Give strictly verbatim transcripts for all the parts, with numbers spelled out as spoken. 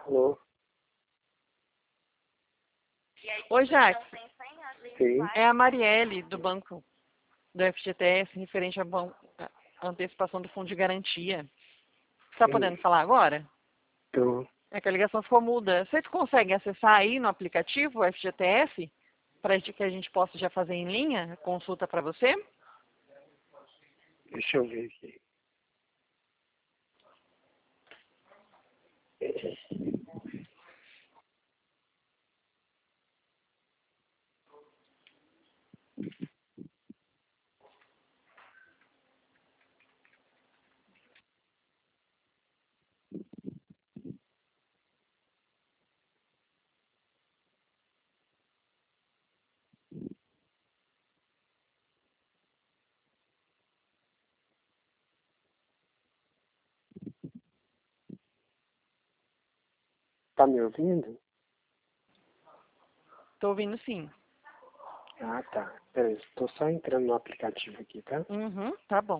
Alô? Oi, Jax. Sim. É a Marielle, do banco do F G T S, referente à ban- à antecipação do fundo de garantia. Você está Sim. podendo falar agora? Tô. É que a ligação ficou muda. Vocês conseguem acessar aí no aplicativo o F G T S? Para que a gente possa já fazer em linha a consulta para você? Deixa eu ver aqui. Tá me ouvindo? Estou ouvindo sim. Ah, tá. Peraí, estou só entrando no aplicativo aqui, tá? Uhum, tá bom.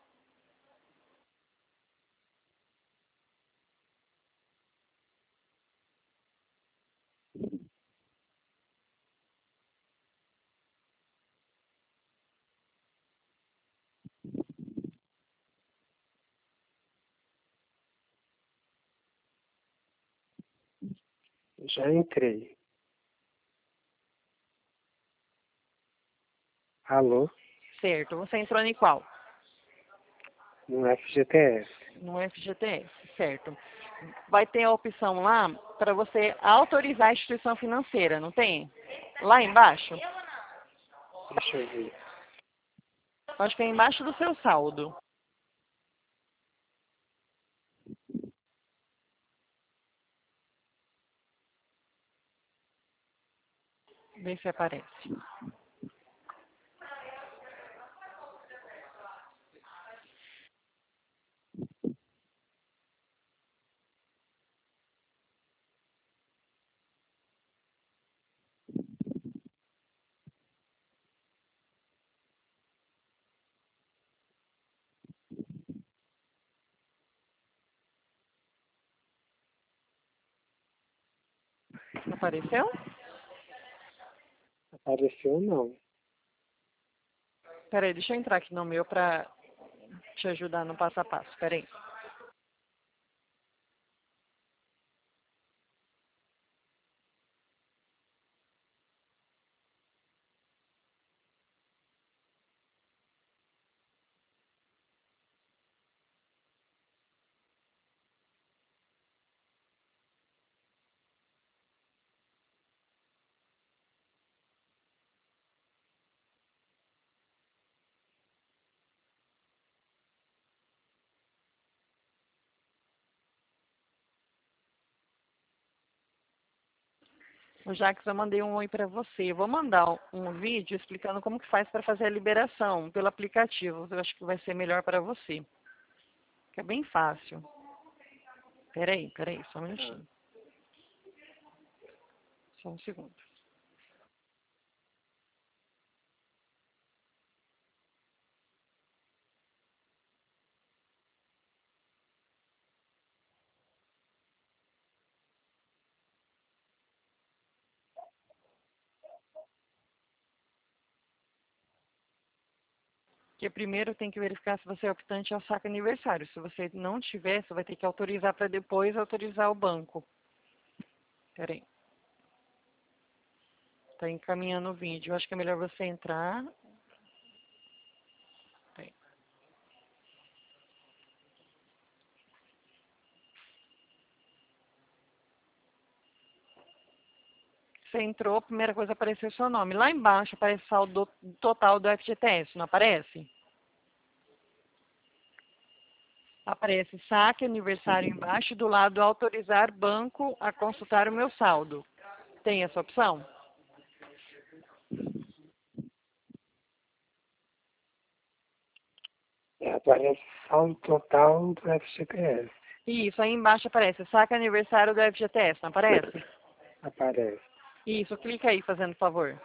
Já entrei. Alô? Certo. Você entrou em qual? No F G T S. No F G T S, certo. Vai ter a opção lá para você autorizar a instituição financeira, não tem? Lá embaixo? Deixa eu ver. Acho que é embaixo do seu saldo. Vê se aparece. Apareceu? Apareceu não. Peraí, deixa eu entrar aqui no meu para te ajudar no passo a passo. Peraí. O Jax, eu mandei um oi para você. Eu vou mandar um vídeo explicando como que faz para fazer a liberação pelo aplicativo. Eu acho que vai ser melhor para você. Que é bem fácil. Peraí, peraí, só um minutinho. Só um segundo. Porque primeiro tem que verificar se você é optante ao saque aniversário. Se você não tiver, você vai ter que autorizar para depois autorizar o banco. Peraí. Está encaminhando o vídeo. Eu acho que é melhor você entrar. Peraí. Você entrou, a primeira coisa apareceu o seu nome. Lá embaixo aparece o saldo total do F G T S, não aparece? Aparece saque aniversário embaixo e do lado autorizar banco a consultar o meu saldo. Tem essa opção? É, aparece saldo total do F G T S. Isso, aí embaixo aparece saque aniversário do F G T S, não aparece? Aparece. Isso, clica aí, fazendo favor.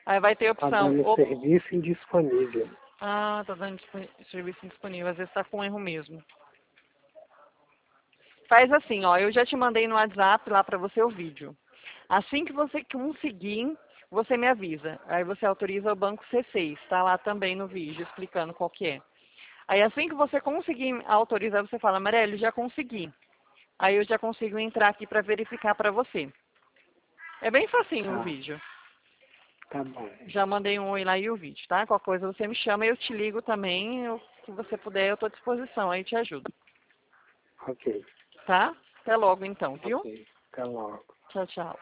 Aí vai ter a Tá opção. dando Ou... serviço indisponível. Ah, tá dando dispo- serviço indisponível. Às vezes tá com erro mesmo. Faz assim, ó. Eu já te mandei no WhatsApp lá para você o vídeo. Assim que você conseguir, você me avisa. Aí você autoriza o banco C seis. Está lá também no vídeo explicando qual que é. Aí assim que você conseguir autorizar, você fala, Mareli, já consegui. Aí eu já consigo entrar aqui para verificar para você. É bem facinho o Tá, vídeo. tá bom. Já mandei um oi lá e o vídeo, tá? Qualquer coisa você me chama, eu te ligo também. O que você puder, eu estou à disposição. Aí te ajudo. Ok, Tá? Até logo então, viu? ok. Até logo. Tchau, tchau.